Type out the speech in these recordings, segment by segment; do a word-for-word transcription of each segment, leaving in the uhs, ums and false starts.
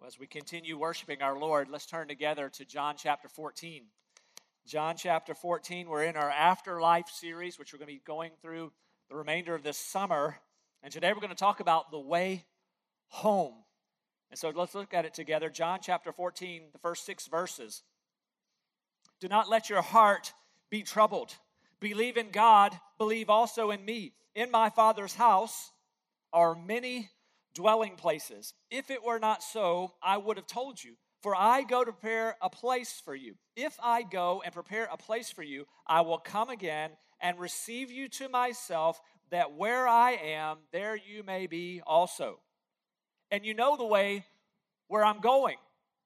As we continue worshiping our Lord, let's turn together to John chapter fourteen. John chapter fourteen, we're in our Afterlife series, which we're going to be going through the remainder of this summer. And today we're going to talk about the way home. And so let's look at it together. John chapter fourteen, the first six verses. Do not let your heart be troubled. Believe in God, believe also in me. In my Father's house are many dwelling places. If it were not so, I would have told you. For I go to prepare a place for you. If I go and prepare a place for you, I will come again and receive you to myself, that where I am, there you may be also. And you know the way where I'm going.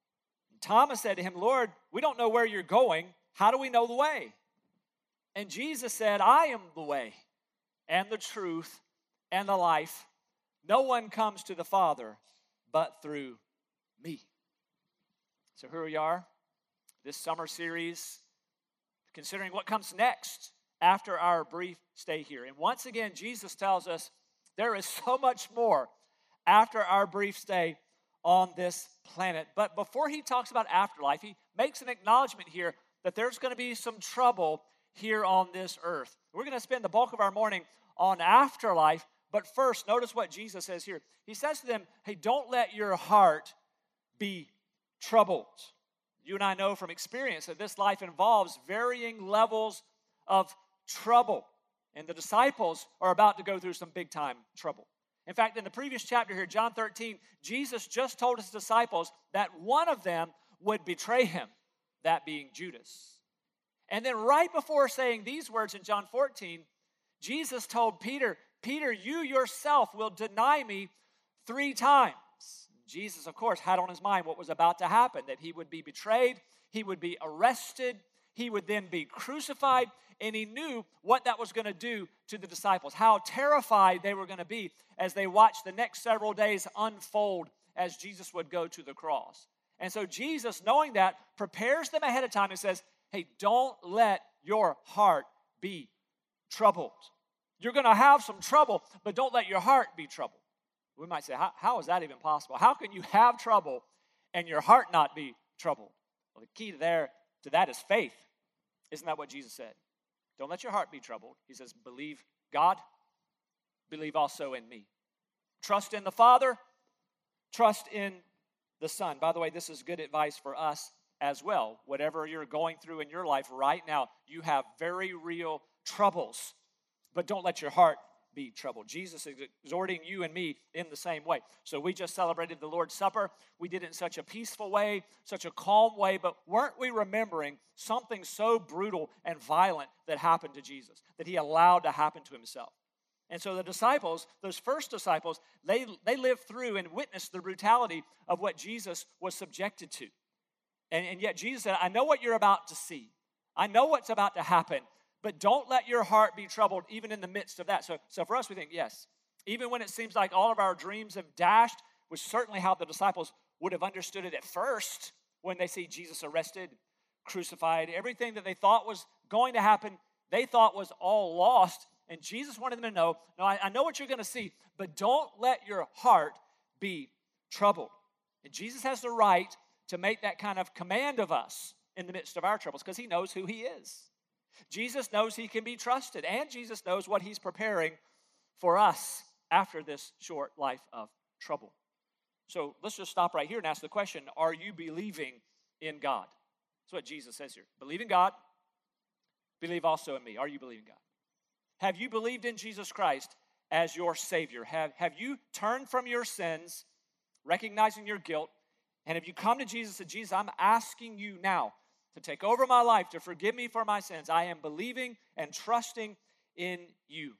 Thomas said to him, Lord, we don't know where you're going. How do we know the way? And Jesus said, I am the way and the truth and the life. No one comes to the Father but through me. So here we are, this summer series, considering what comes next after our brief stay here. And once again, Jesus tells us there is so much more after our brief stay on this planet. But before he talks about afterlife, he makes an acknowledgement here that there's going to be some trouble here on this earth. We're going to spend the bulk of our morning on afterlife. But first, notice what Jesus says here. He says to them, hey, don't let your heart be troubled. You and I know from experience that this life involves varying levels of trouble. And the disciples are about to go through some big time trouble. In fact, in the previous chapter here, John thirteen, Jesus just told his disciples that one of them would betray him, that being Judas. And then right before saying these words in John fourteen, Jesus told Peter, Peter, you yourself will deny me three times. Jesus, of course, had on his mind what was about to happen, that he would be betrayed, he would be arrested, he would then be crucified, and he knew what that was going to do to the disciples, how terrified they were going to be as they watched the next several days unfold as Jesus would go to the cross. And so Jesus, knowing that, prepares them ahead of time and says, hey, don't let your heart be troubled. You're going to have some trouble, but don't let your heart be troubled. We might say, how, how is that even possible? How can you have trouble and your heart not be troubled? Well, the key to, there, to that is faith. Isn't that what Jesus said? Don't let your heart be troubled. He says, believe God, believe also in me. Trust in the Father, trust in the Son. By the way, this is good advice for us as well. Whatever you're going through in your life right now, you have very real troubles. But don't let your heart be troubled. Jesus is exhorting you and me in the same way. So we just celebrated the Lord's Supper. We did it in such a peaceful way, such a calm way, but weren't we remembering something so brutal and violent that happened to Jesus, that he allowed to happen to himself? And so the disciples, those first disciples, they, they lived through and witnessed the brutality of what Jesus was subjected to. And, and yet Jesus said, I know what you're about to see. I know what's about to happen. But don't let your heart be troubled even in the midst of that. So, so for us, we think, yes, even when it seems like all of our dreams have dashed, which is certainly how the disciples would have understood it at first when they see Jesus arrested, crucified, everything that they thought was going to happen, they thought was all lost. And Jesus wanted them to know, no, I, I know what you're going to see, but don't let your heart be troubled. And Jesus has the right to make that kind of command of us in the midst of our troubles because he knows who he is. Jesus knows he can be trusted, and Jesus knows what he's preparing for us after this short life of trouble. So let's just stop right here and ask the question, are you believing in God? That's what Jesus says here. Believe in God, believe also in me. Are you believing God? Have you believed in Jesus Christ as your Savior? Have, have you turned from your sins, recognizing your guilt, and have you come to Jesus and said, Jesus, I'm asking you now to take over my life, to forgive me for my sins. I am believing and trusting in you.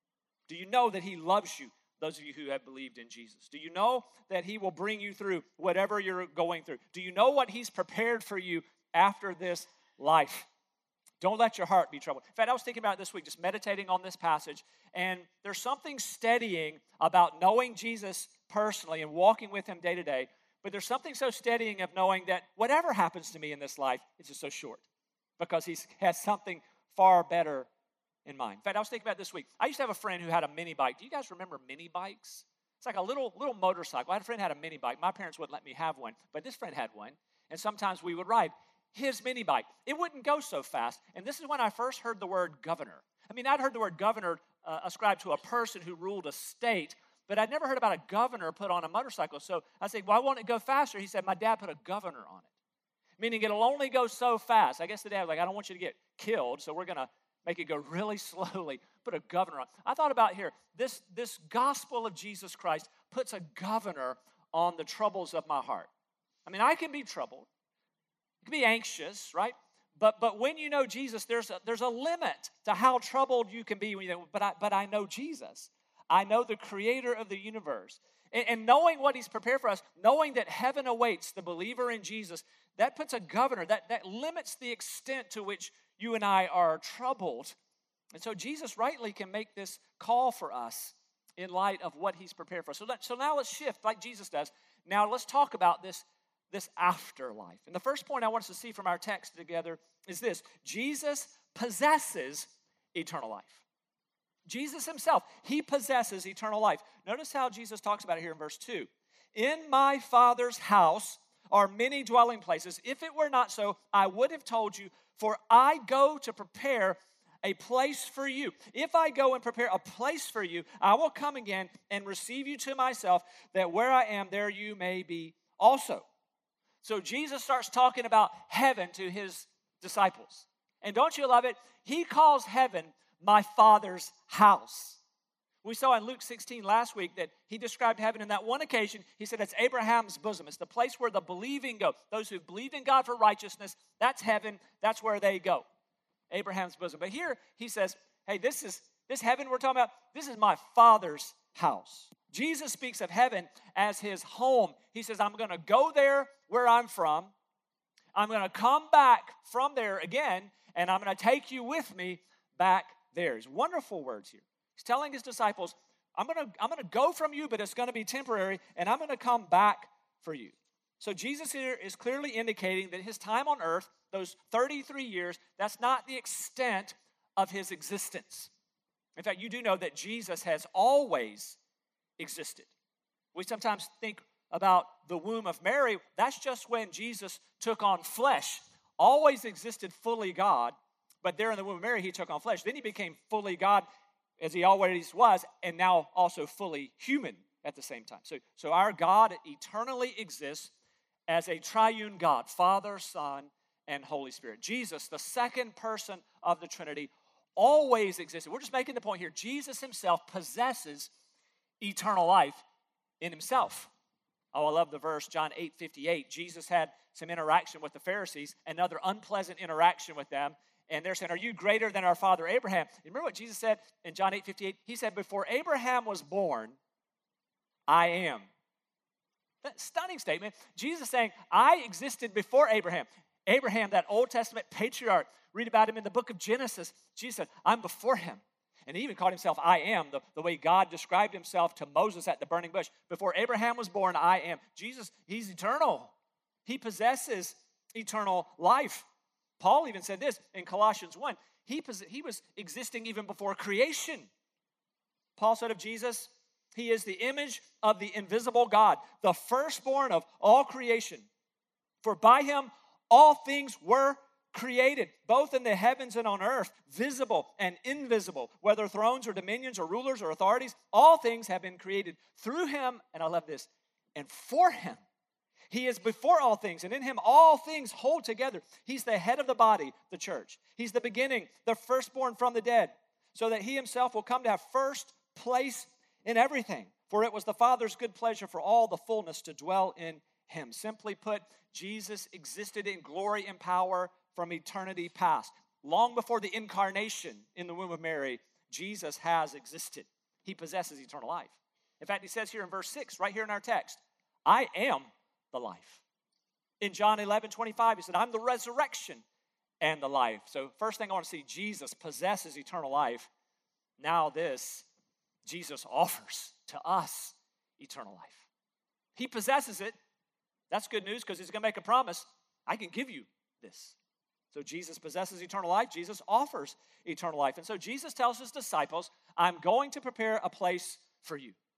Do you know that he loves you, those of you who have believed in Jesus? Do you know that he will bring you through whatever you're going through? Do you know what he's prepared for you after this life? Don't let your heart be troubled. In fact, I was thinking about it this week, just meditating on this passage, and there's something steadying about knowing Jesus personally and walking with him day to day. But there's something so steadying of knowing that whatever happens to me in this life, it's just so short because he has something far better in mind. In fact, I was thinking about this week. I used to have a friend who had a mini bike. Do you guys remember mini bikes? It's like a little little motorcycle. I had a friend who had a mini bike. My parents wouldn't let me have one, but this friend had one, and sometimes we would ride his mini bike. It wouldn't go so fast, and this is when I first heard the word governor. I mean, I'd heard the word governor uh, ascribed to a person who ruled a state, but I'd never heard about a governor put on a motorcycle. So I said, why won't it go faster? He said, my dad put a governor on it, meaning it'll only go so fast. I guess the dad was like, I don't want you to get killed, so we're going to make it go really slowly, put a governor on. I thought about here, this, this gospel of Jesus Christ puts a governor on the troubles of my heart. I mean, I can be troubled. You can be anxious, right? But but when you know Jesus, there's a, there's a limit to how troubled you can be. When you, but, I, but I know Jesus. I know the creator of the universe. And, and knowing what he's prepared for us, knowing that heaven awaits the believer in Jesus, that puts a governor, that, that limits the extent to which you and I are troubled. And so Jesus rightly can make this call for us in light of what he's prepared for us. So, that, so now let's shift like Jesus does. Now let's talk about this, this afterlife. And the first point I want us to see from our text together is this. Jesus possesses eternal life. Jesus himself, he possesses eternal life. Notice how Jesus talks about it here in verse two. In my Father's house are many dwelling places. If it were not so, I would have told you, for I go to prepare a place for you. If I go and prepare a place for you, I will come again and receive you to myself, that where I am, there you may be also. So Jesus starts talking about heaven to his disciples. And don't you love it? He calls heaven my Father's house. We saw in Luke sixteen last week that he described heaven in that one occasion. He said it's Abraham's bosom. It's the place where the believing go. Those who believe in God for righteousness, that's heaven. That's where they go. Abraham's bosom. But here he says, hey, this is this heaven we're talking about, this is my Father's house. Jesus speaks of heaven as his home. He says, I'm going to go there where I'm from. I'm going to come back from there again, and I'm going to take you with me back there. It's wonderful words here. He's telling his disciples, I'm going to I'm going to go from you, but it's going to be temporary, and I'm going to come back for you. So Jesus here is clearly indicating that his time on earth, those thirty-three years, that's not the extent of his existence. In fact, you do know that Jesus has always existed. We sometimes think about the womb of Mary. That's just when Jesus took on flesh. Always existed fully God, but there in the womb of Mary, he took on flesh. Then he became fully God as he always was, and now also fully human at the same time. So, so our God eternally exists as a triune God, Father, Son, and Holy Spirit. Jesus, the second person of the Trinity, always existed. We're just making the point here. Jesus himself possesses eternal life in himself. Oh, I love the verse, John eight fifty-eight. Jesus had some interaction with the Pharisees, another unpleasant interaction with them. And they're saying, are you greater than our father Abraham? You remember what Jesus said in John eight fifty-eight? He said, before Abraham was born, I am. That stunning statement. Jesus saying, I existed before Abraham. Abraham, that Old Testament patriarch, read about him in the book of Genesis. Jesus said, I'm before him. And he even called himself I am, the, the way God described himself to Moses at the burning bush. Before Abraham was born, I am. Jesus, he's eternal. He possesses eternal life. Paul even said this in Colossians one. He, he was existing even before creation. Paul said of Jesus, he is the image of the invisible God, the firstborn of all creation. For by him all things were created, both in the heavens and on earth, visible and invisible, whether thrones or dominions or rulers or authorities, all things have been created through him, and I love this, and for him. He is before all things, and in him all things hold together. He's the head of the body, the church. He's the beginning, the firstborn from the dead, so that he himself will come to have first place in everything. For it was the Father's good pleasure for all the fullness to dwell in him. Simply put, Jesus existed in glory and power from eternity past. Long before the incarnation in the womb of Mary, Jesus has existed. He possesses eternal life. In fact, he says here in verse six, right here in our text, I am the life. In John eleven twenty-five, he said, I'm the resurrection and the life. So first thing I want to see, Jesus possesses eternal life. Now this, Jesus offers to us eternal life. He possesses it. That's good news because he's going to make a promise. I can give you this. So Jesus possesses eternal life. Jesus offers eternal life. And so Jesus tells his disciples, I'm going to prepare a place for you.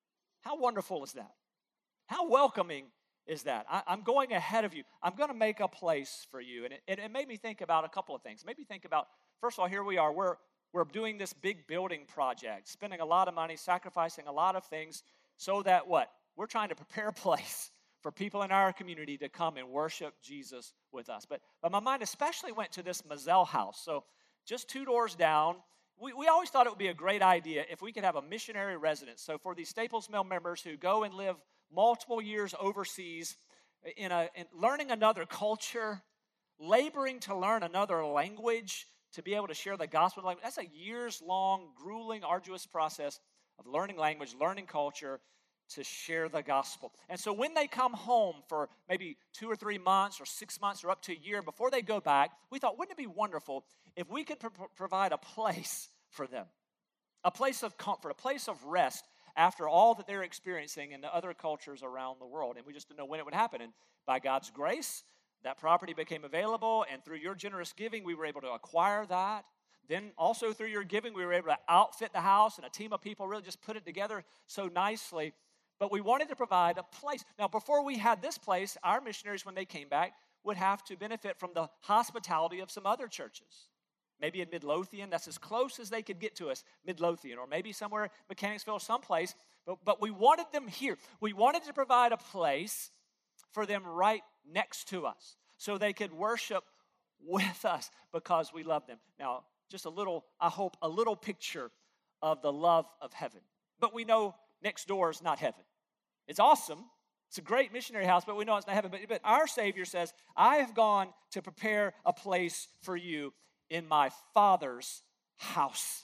How wonderful is that? How welcoming is that? I, I'm going ahead of you. I'm going to make a place for you. And it, it, it made me think about a couple of things. It made me think about, first of all, here we are. We're, we're doing this big building project, spending a lot of money, sacrificing a lot of things so that what? We're trying to prepare a place for people in our community to come and worship Jesus with us. But, but my mind especially went to this Mazzell house. So just two doors down, we, we always thought it would be a great idea if we could have a missionary residence. So for these Staples Mill members who go and live multiple years overseas in, a, in learning another culture, laboring to learn another language, to be able to share the gospel language, that's a years-long, grueling, arduous process of learning language, learning culture, to share the gospel. And so when they come home for maybe two or three months or six months or up to a year before they go back, we thought, wouldn't it be wonderful if we could pro- provide a place for them, a place of comfort, a place of rest after all that they're experiencing in the other cultures around the world. And we just didn't know when it would happen. And by God's grace, that property became available, and through your generous giving, we were able to acquire that. Then also through your giving, we were able to outfit the house, and a team of people really just put it together so nicely. But we wanted to provide a place. Now, before we had this place, our missionaries, when they came back, would have to benefit from the hospitality of some other churches. Maybe in Midlothian, that's as close as they could get to us, Midlothian, or maybe somewhere Mechanicsville, someplace. But, but we wanted them here. We wanted to provide a place for them right next to us so they could worship with us because we love them. Now, just a little, I hope, a little picture of the love of heaven. But we know next door is not heaven. It's awesome. It's a great missionary house, but we know it's not heaven. But, but our Savior says, I have gone to prepare a place for you in my Father's house.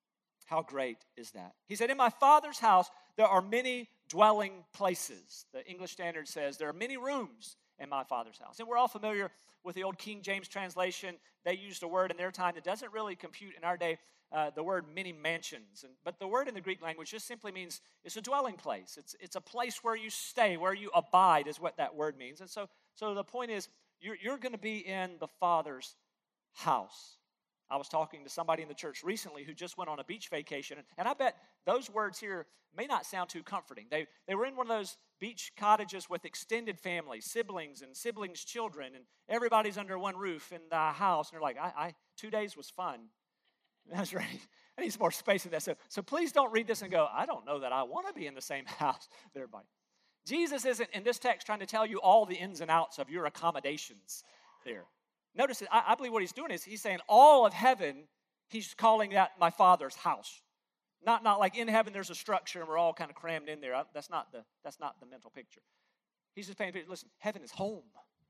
How great is that? He said, in my Father's house, there are many dwelling places. The English Standard says there are many rooms in my Father's house. And we're all familiar with the old King James translation. They used a word in their time that doesn't really compute in our day, uh, the word many mansions. And, but the word in the Greek language just simply means it's a dwelling place. It's, it's a place where you stay, where you abide is what that word means. And so, so the point is, you're, you're going to be in the Father's house. I was talking to somebody in the church recently who just went on a beach vacation, and, and I bet those words here may not sound too comforting. They, they were in one of those beach cottages with extended families, siblings and siblings' children, and everybody's under one roof in the house, and they're like, I, I two days was fun. That's right. I need some more space in that. So, so please don't read this and go, I don't know that I want to be in the same house with everybody. Jesus isn't in this text trying to tell you all the ins and outs of your accommodations there. Notice, I, I believe what he's doing is he's saying all of heaven, he's calling that my Father's house. Not, not like in heaven there's a structure and we're all kind of crammed in there. I, that's not the that's not the mental picture. He's just painting, listen, heaven is home.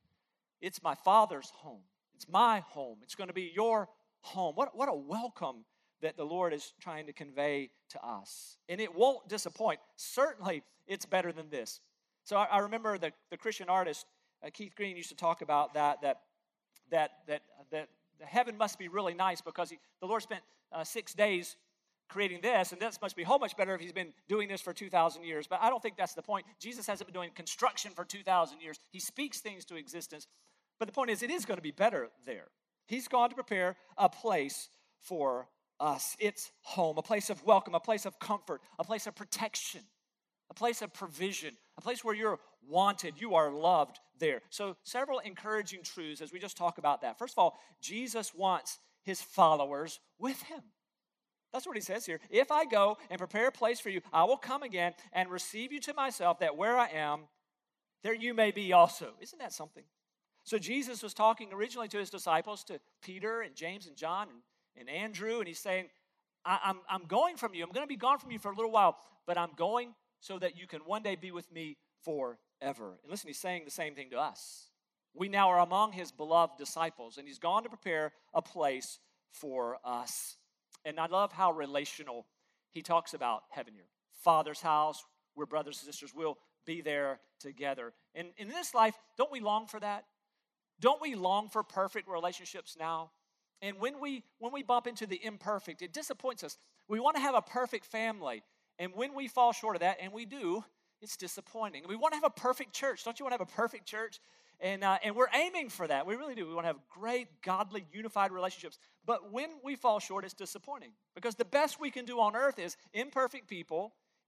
It's my Father's home. It's my home. It's going to be your home. What, what a welcome that the Lord is trying to convey to us. And it won't disappoint. Certainly, it's better than this. So I, I remember the, the Christian artist, uh, Keith Green, used to talk about that, that that that that the heaven must be really nice because he, the Lord spent uh, six days creating this, and this must be whole much better if he's been doing this for two thousand years. But I don't think that's the point. Jesus hasn't been doing construction for two thousand years. He speaks things to existence. But the point is, it is going to be better there. He's gone to prepare a place for us. It's home, a place of welcome, a place of comfort, a place of protection, a place of provision, a place where you're wanted, you are loved there. So several encouraging truths as we just talk about that. First of all, Jesus wants his followers with him. That's what he says here. If I go and prepare a place for you, I will come again and receive you to myself, that where I am, there you may be also. Isn't that something? So Jesus was talking originally to his disciples, to Peter and James and John and, and Andrew, and he's saying, I, I'm, I'm going from you. I'm going to be gone from you for a little while, but I'm going so that you can one day be with me forever. And listen, he's saying the same thing to us. We now are among his beloved disciples, and he's gone to prepare a place for us. And I love how relational he talks about heaven here. Father's house, we're brothers and sisters, we'll be there together. And in this life, don't we long for that? Don't we long for perfect relationships now? And when we when we bump into the imperfect, it disappoints us. We want to have a perfect family. And when we fall short of that, and we do, it's disappointing. We want to have a perfect church. Don't you want to have a perfect church? And, uh, and we're aiming for that. We really do. We want to have great, godly, unified relationships. But when we fall short, it's disappointing. Because the best we can do on earth is imperfect people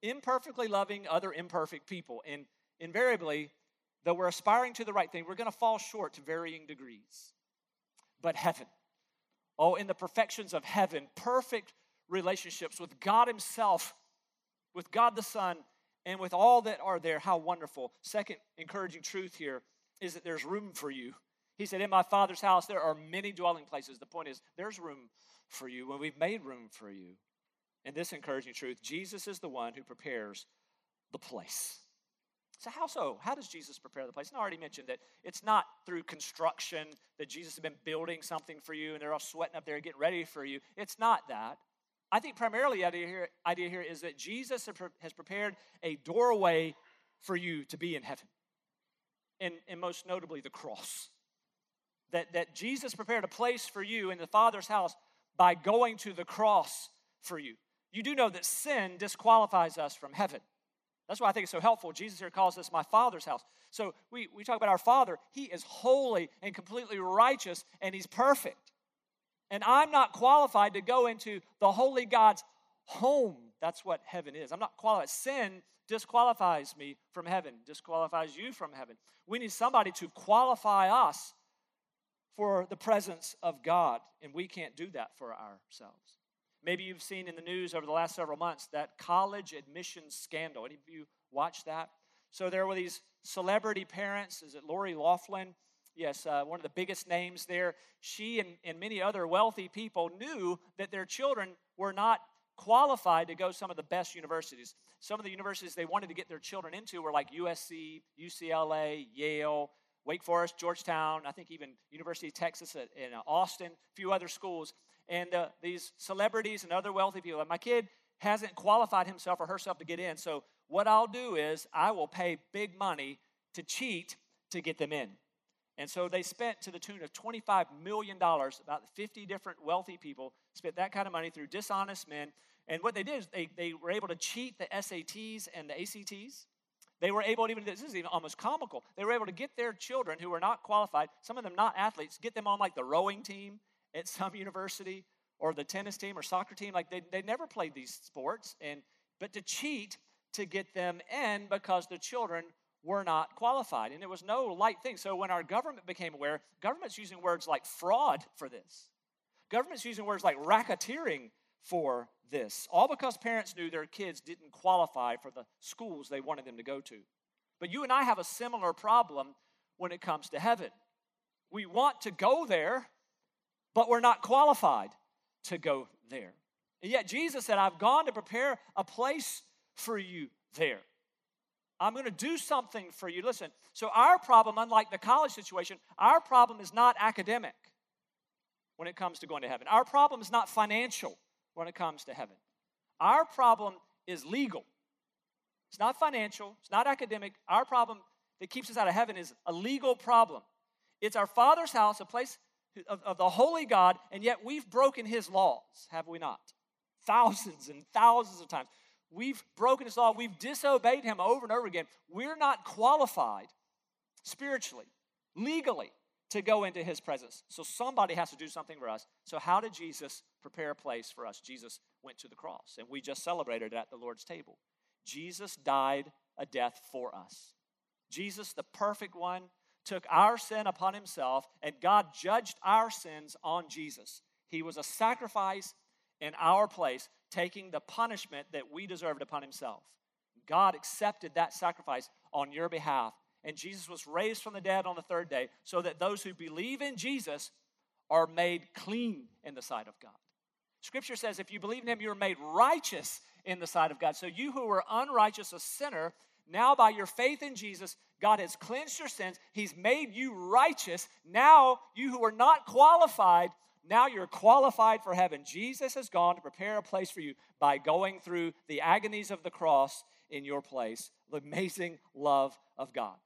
imperfectly loving other imperfect people. And invariably, though we're aspiring to the right thing, we're going to fall short to varying degrees. But heaven, oh, in the perfections of heaven, perfect relationships with God himself, with God the Son, and with all that are there, how wonderful. Second encouraging truth here is that there's room for you. He said, in my Father's house, there are many dwelling places. The point is, there's room for you when we've made room for you. And this encouraging truth, Jesus is the one who prepares the place. So how so? How does Jesus prepare the place? And I already mentioned that it's not through construction that Jesus has been building something for you and they're all sweating up there getting ready for you. It's not that. I think primarily the idea here, idea here is that Jesus has prepared a doorway for you to be in heaven. And, and most notably, the cross. That, that Jesus prepared a place for you in the Father's house by going to the cross for you. You do know that sin disqualifies us from heaven. That's why I think it's so helpful. Jesus here calls this my Father's house. So we, we talk about our Father. He is holy and completely righteous, and he's perfect. And I'm not qualified to go into the holy God's home. That's what heaven is. I'm not qualified. Sin disqualifies me from heaven, disqualifies you from heaven. We need somebody to qualify us for the presence of God, and we can't do that for ourselves. Maybe you've seen in the news over the last several months that college admissions scandal. Any of you watched that? So there were these celebrity parents. Is it Lori Loughlin? Yes, uh, one of the biggest names there. She and, and many other wealthy people knew that their children were not qualified to go to some of the best universities. Some of the universities they wanted to get their children into were like U S C, U C L A, Yale, Wake Forest, Georgetown, I think even University of Texas at, in Austin, a few other schools. And uh, these celebrities and other wealthy people, my kid hasn't qualified himself or herself to get in, so what I'll do is I will pay big money to cheat to get them in. And so they spent to the tune of twenty-five million dollars, about fifty different wealthy people spent that kind of money through dishonest men. And what they did is they, they were able to cheat the S A Ts and the A C Ts. They were able to even, this is even almost comical, they were able to get their children who were not qualified, some of them not athletes, get them on like the rowing team at some university or the tennis team or soccer team. Like they, they never played these sports, and but to cheat to get them in because the children were not qualified. And it was no light thing. So when our government became aware, government's using words like fraud for this. Government's using words like racketeering for this, all because parents knew their kids didn't qualify for the schools they wanted them to go to. But you and I have a similar problem when it comes to heaven. We want to go there, but we're not qualified to go there. And yet Jesus said, I've gone to prepare a place for you there. I'm going to do something for you. Listen, so our problem, unlike the college situation, our problem is not academic when it comes to going to heaven. Our problem is not financial when it comes to heaven. Our problem is legal. It's not financial. It's not academic. Our problem that keeps us out of heaven is a legal problem. It's our Father's house, a place of, of the holy God, and yet we've broken his laws, have we not? Thousands and thousands of times. We've broken his law. We've disobeyed him over and over again. We're not qualified spiritually, legally, to go into his presence. So somebody has to do something for us. So how did Jesus prepare a place for us? Jesus went to the cross, and we just celebrated it at the Lord's table. Jesus died a death for us. Jesus, the perfect one, took our sin upon himself, and God judged our sins on Jesus. He was a sacrifice in our place, taking the punishment that we deserved upon himself. God accepted that sacrifice on your behalf. And Jesus was raised from the dead on the third day so that those who believe in Jesus are made clean in the sight of God. Scripture says if you believe in him, you are made righteous in the sight of God. So you who were unrighteous, a sinner, now by your faith in Jesus, God has cleansed your sins. He's made you righteous. Now you who were not qualified, now you're qualified for heaven. Jesus has gone to prepare a place for you by going through the agonies of the cross in your place. The amazing love of God.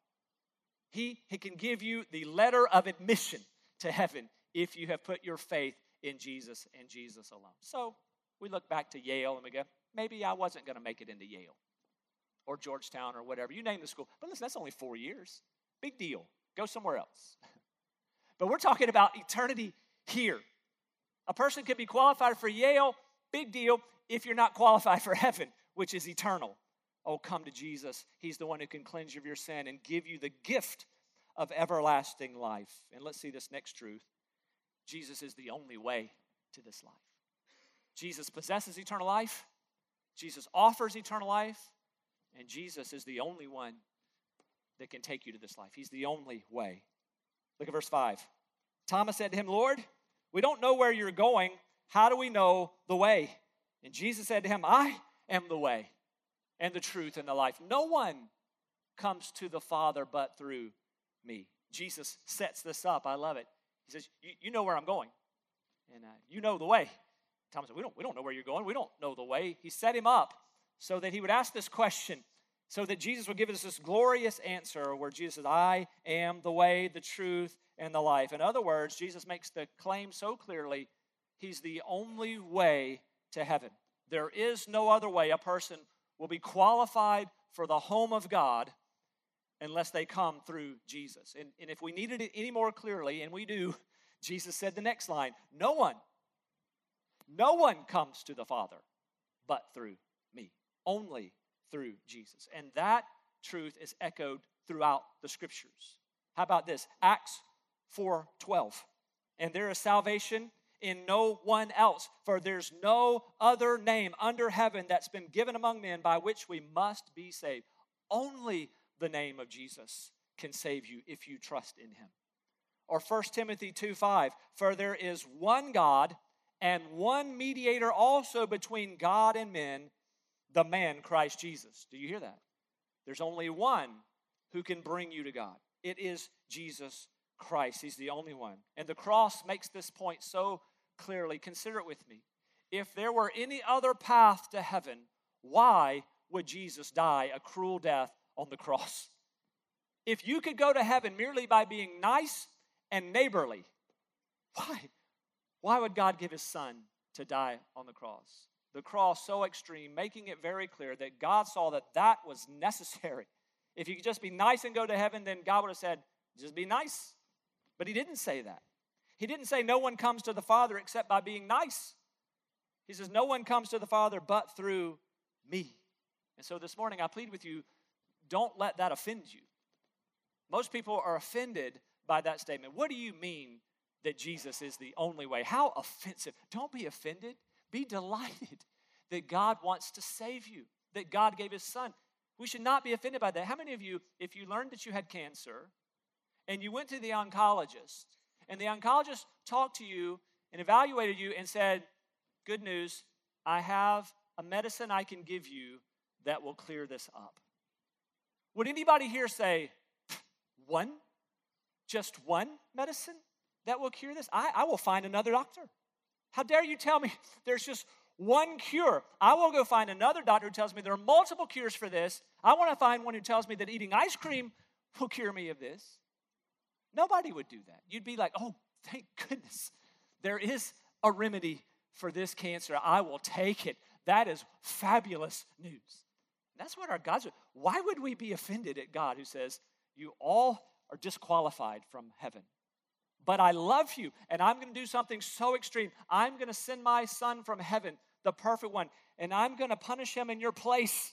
He, he can give you the letter of admission to heaven if you have put your faith in Jesus and Jesus alone. So we look back to Yale and we go, maybe I wasn't going to make it into Yale or Georgetown or whatever. You name the school. But listen, that's only four years. Big deal. Go somewhere else. But we're talking about eternity here. A person could be qualified for Yale, big deal, if you're not qualified for heaven, which is eternal. Oh, come to Jesus. He's the one who can cleanse you of your sin and give you the gift of everlasting life. And let's see this next truth. Jesus is the only way to this life. Jesus possesses eternal life. Jesus offers eternal life. And Jesus is the only one that can take you to this life. He's the only way. Look at verse five. Thomas said to him, Lord, we don't know where you're going. How do we know the way? And Jesus said to him, I am the way and the truth and the life. No one comes to the Father but through me. Jesus sets this up. I love it. He says, you, you know where I'm going. And uh, you know the way. Thomas said, we don't, we don't know where you're going. We don't know the way. He set him up so that he would ask this question, so that Jesus would give us this glorious answer where Jesus says, I am the way, the truth, and the life. In other words, Jesus makes the claim so clearly, he's the only way to heaven. There is no other way a person will be qualified for the home of God unless they come through Jesus. And, and if we needed it any more clearly, and we do, Jesus said the next line, no one, no one comes to the Father but through me. Only through Jesus. And that truth is echoed throughout the Scriptures. How about this? Acts four twelve. And there is salvation in no one else, for there's no other name under heaven that's been given among men by which we must be saved. Only the name of Jesus can save you if you trust in him. Or First Timothy two five, for there is one God and one mediator also between God and men, the man Christ Jesus. Do you hear that? There's only one who can bring you to God. It is Jesus Christ. He's the only one. And the cross makes this point so clearly. Consider it with me. If there were any other path to heaven, why would Jesus die a cruel death on the cross? If you could go to heaven merely by being nice and neighborly, why? Why would God give his son to die on the cross? The cross so extreme, making it very clear that God saw that that was necessary. If you could just be nice and go to heaven, then God would have said, just be nice. But he didn't say that. He didn't say no one comes to the Father except by being nice. He says no one comes to the Father but through me. And so this morning I plead with you, don't let that offend you. Most people are offended by that statement. What do you mean that Jesus is the only way? How offensive. Don't be offended. Be delighted that God wants to save you, that God gave his son. We should not be offended by that. How many of you, if you learned that you had cancer and you went to the oncologist and the oncologist talked to you and evaluated you and said, good news, I have a medicine I can give you that will clear this up. Would anybody here say, one? Just one medicine that will cure this? I, I will find another doctor. How dare you tell me there's just one cure? I will go find another doctor who tells me there are multiple cures for this. I want to find one who tells me that eating ice cream will cure me of this. Nobody would do that. You'd be like, oh, thank goodness. There is a remedy for this cancer. I will take it. That is fabulous news. That's what our God's. Why would we be offended at God who says, you all are disqualified from heaven? But I love you, and I'm going to do something so extreme. I'm going to send my son from heaven, the perfect one, and I'm going to punish him in your place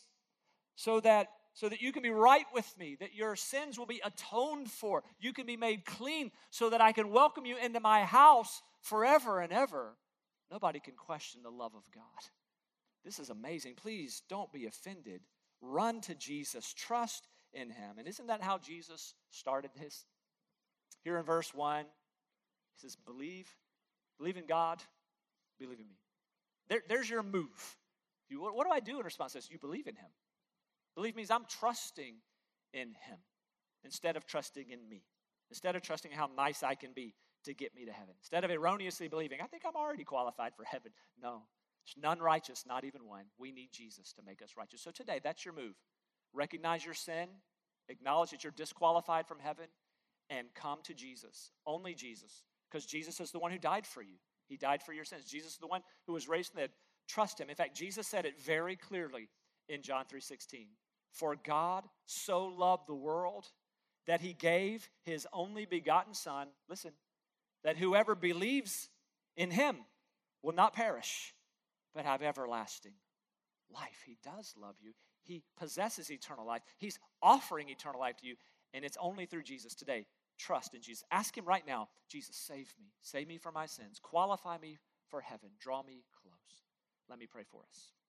so that, so that you can be right with me, that your sins will be atoned for. You can be made clean so that I can welcome you into my house forever and ever. Nobody can question the love of God. This is amazing. Please don't be offended. Run to Jesus. Trust in him. And isn't that how Jesus started this? Here in verse one, he says, believe, believe in God, believe in me. There, there's your move. You, what, what do I do in response to this? You believe in him. Believe means I'm trusting in him instead of trusting in me. Instead of trusting how nice I can be to get me to heaven. Instead of erroneously believing, I think I'm already qualified for heaven. No, there's none righteous, not even one. We need Jesus to make us righteous. So today, that's your move. Recognize your sin, acknowledge that you're disqualified from heaven, and come to Jesus, only Jesus, because Jesus is the one who died for you. He died for your sins. Jesus is the one who was raised from the dead. Trust him. In fact, Jesus said it very clearly in John three sixteen. For God so loved the world that he gave his only begotten son, listen, that whoever believes in him will not perish, but have everlasting life. He does love you. He possesses eternal life. He's offering eternal life to you, and it's only through Jesus today. Trust in Jesus. Ask him right now, Jesus, save me. Save me from my sins. Qualify me for heaven. Draw me close. Let me pray for us.